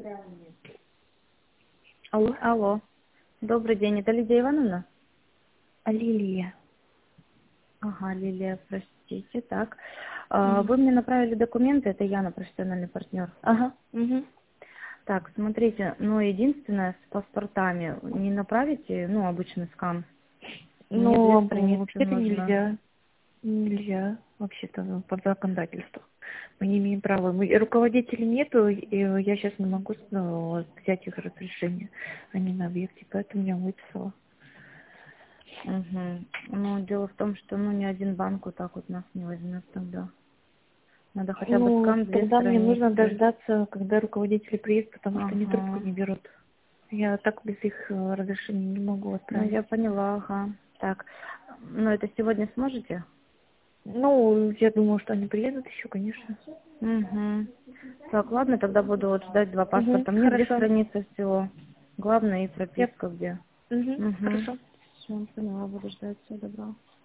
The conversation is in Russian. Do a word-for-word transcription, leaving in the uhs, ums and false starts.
Алло, Алло. Добрый день. Это Лидия Ивановна? а Лилия. Ага, Лилия, простите. Так. А, Мгм. Вы мне направили документы, это Яна, профессиональный партнер. Ага. Угу. Так, смотрите, ну, единственное, с паспортами не направите, ну, обычный скан. Мне две Ну, об- страницы вообще-то нужно. нельзя. Нельзя, вообще-то, ну, по законодательству. Мы не имеем права. Мы, руководителей нету, и я сейчас не могу ну, взять их разрешение. Они на объекте, поэтому я выписала. Угу. Ну, дело в том, что, ну, ни один банк вот так вот нас не возьмет тогда. Надо хотя бы Ну, скан, две тогда мне нужно страницы. дождаться, когда руководители приедут, потому что они трубку Ага. не берут. Я так без их э, разрешения не могу Ну, отправить. я поняла, ага. Так, ну, это сегодня сможете? Ну, я думаю, что они приедут еще, конечно. Угу. Так, ладно, тогда буду вот ждать два Угу, паспорта. Мне две хорошо. страницы всего. Главное и Я... прописка где. Угу, Угу. хорошо. Все, поняла, буду ждать. Всего доброго.